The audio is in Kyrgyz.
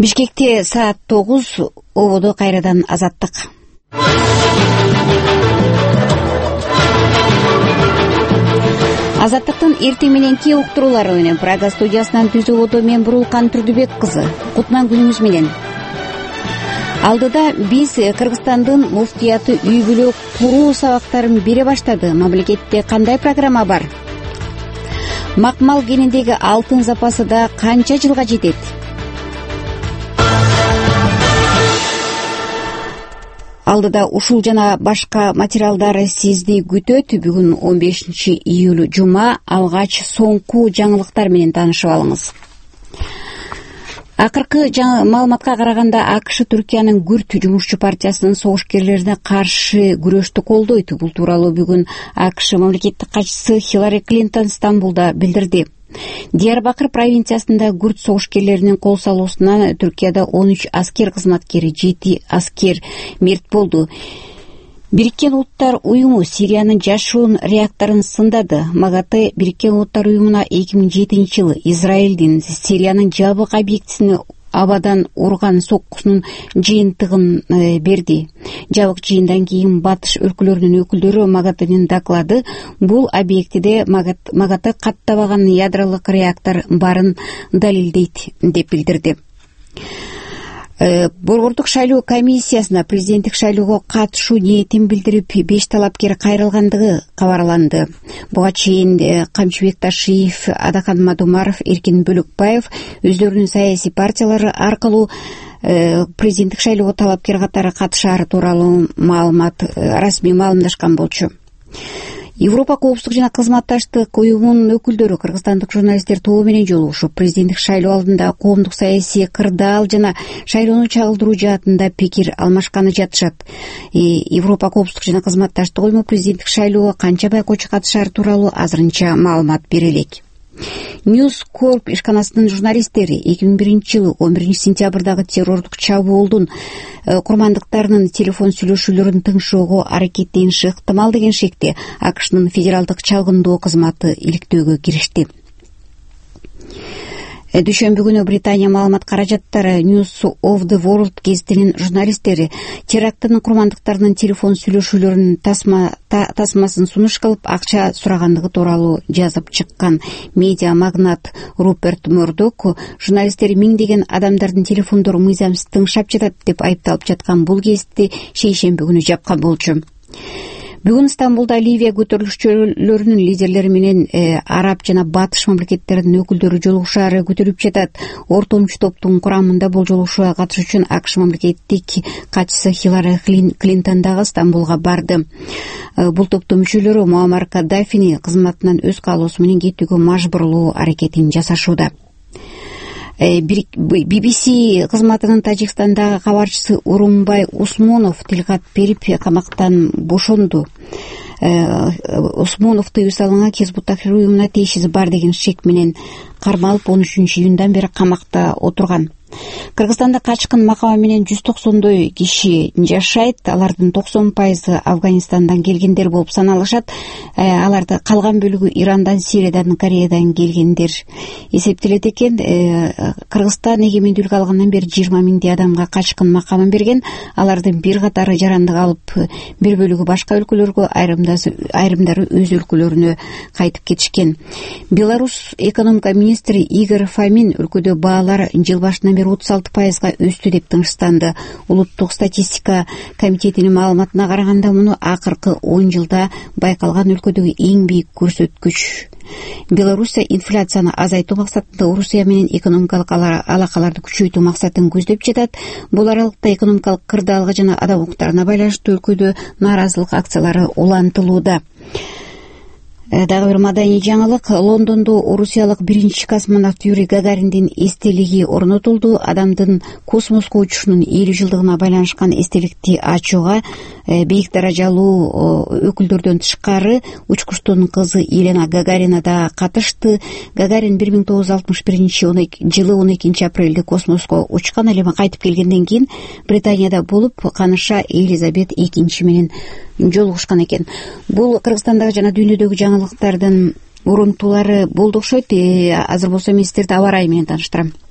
Бишкекте саат 9, ободо кайрадан азаттык. Азаттыктын эртең мененки уктуруулары менен Прага студиясынан түз ободо мен Бурулкан Турдубек кызы. Кутман күнүңүз менен. Алдыда биз Кыргызстандын муфтияты үй бүлө куруу сабактарын бере баштады. Мамлекетте кандай программа бар? Макмал кенендеги алтын запасы да канча жылга жетет? Алдыда ушул жана башка материалдар сизди күтөт. Бүгүн 15 июль жума. Алгач соңку жаңылыктар менен таанышып алыңыз. Акыркы маалыматка караганда АКШ Түркиянын Күрд жумушчу партиясынын согушкерлерине каршы күрөштү колдойт. Бул тууралуу бүгүн АКШ мамлекеттик катчысы Хиллари Клинтон Стамбулда билдирди. Диярбакыр провинциясында Күрд согушкерлеринин кол салуусунан Түркияда 13 аскер кызматкери, 7 аскер мерт болду. Бириккен Улуттар уюму Сириянын жашуун реакторун сындады. МАГАТЭ Бириккен Улуттар уюмуна 2007-жылы Израилдин Сириянын жабык объектисине абадан урган соккусунун жыйынтыгын берди. Жабык жыйындан кийин батыш өлкөлөрүнүн өкүлдөрү МАГАТЭнин доклады бул объектиде МАГАТЭ каттабаган ядролук реактор барын далилдейт деп билдирди. Борбордук шайлоо комиссиясына президенттик шайлоого катышуу ниетин билдирип 5 талапкер кайрылгандыгы кабарланды. Буга чейин Камчыбек Ташиев, Адакан Мадумаров, Эркин Бөлөкбаев өздөрүнүн саясий партиялары аркылуу президенттик шайлоого талапкер катары катышаары тууралуу расмий маалымдашкан болчу. Европа коопсуздук жана кызматташтык уюмунун өкүлдөрү кыргызстандык журналисттер тобу менен жолугушуп, президенттик шайлоо алдында коомдук саясий кырдаал жана шайлоону чагылдыруу жаатында пикир алмашканы жатышат. Европа коопсуздук жана кызматташтык уюму президенттик шайлоого канча байкоочу катышаары тууралуу азырынча маалымат бере элек. News Corp ишканасынын журналисттери 2001-жылы 11-сентябрдагы террордук чабуулдун курмандыктарынын телефон сүйлөшүүлөрүн тыңшоого аракеттениши ыктымал деген шекте АКШнын федералдык чалгындоо кызматы иликтөөгө киришти. Дүйшөмбү күнү Британия маалымат каражаттары News of the World гезитинин журналисттери терактынын курмандыктарынын телефон сүйлөшүүлөрүнүн тасмасын сунуш кылып акча сурагандыгы тууралуу жазып чыккан. Медиа магнат Руперт Мурдок журналисттер миңдеген адамдардын телефондору мыйзамсыз тыңшап жатат деп айыпталып жаткан бул гезитти шейшемби күнү жапкан болчу. Бүгүн Стамбулда Ливия көтөрүлүшчүлөрүнүн лидерлери менен араб жана батыш мамлекеттеринин өкүлдөрү жолугушаары күтүлүп жатат. Ортомчу топтун курамында бул жолугушууга катышуу үчүн АКШ мамлекеттик катчысы Хиллари Клинтон дагы Стамбулга барды. Бул топтун мүчөлөрү Муаммар Каддафини кызматынан өз каалоосу менен кетүүгө мажбурлоо аракетин жасашууда. BBC кызматынын Тажикстандагы кабарчысы Урумбай Усмонов тилкат берип камактан бошонду. Усмонов тыюу салынган Хизбут Тахрир уюмуна тиешеси бар деген шек менен кармалып 13-июндан бери камакта отурган. Кыргызстанда качкын макаба менен 190 киши жашайт. Алардын 90% Афганистандан келгендер болуп саналышат. Аларды калган бөлүгү Ирандан, Сириядан, Кореядан келгендер эсептелет экен. Кыргызстан эгемендүүлүк алгандан бери 20 миңдей адамга качкын макамын берген. Алардын бир катары жарандык алып, бир бөлүгү башка өлкөлөргө, айрымдары өз өлкөлөрүнө кайтып кетишкен. Беларусь экономика министри Игорь Фомин өлкөдө баалар жыл башынан 36%га өстү деп тынчтанды. Улуттук статистика комитетинин маалыматына караганда муну акыркы 10 жылда байкалган өлкөдөгү эң бийик көрсөткүч. Белоруссия инфляцияны азайтуу максатында Орусия менен экономикалык алакаларды күчөйтүү максатын көздөп жатат. Бул аралыкта экономикалык кырдаалга жана адам укуктарына байланыштуу өлкөдө нааразылык акциялары улантылууда. Дагы бир маданий жаңылык. Лондондо орусиялык биринчи космонавт Юрий Гагариндин эстелиги орнотулду. Адамдын космоско учушунун 50 жылдыгына байланышкан эстеликти ачууга бийик даражалуу өкүлдөрдөн тышкары учкучтун кызы Елена Гагарина да катышты. Гагарин 1961 жылы 12 апрелде космоско учкан, ал эми кайтып келгенден кийин Британияда болуп, каныша Элизабет II менен жолугушкан экен. Бул Кыргызстандагы жана дүйнөдөгү жаңылыктардын урунтуулары болду окшойт. Азыр болсо мен сиздерди аба ырайы менен тааныштырам.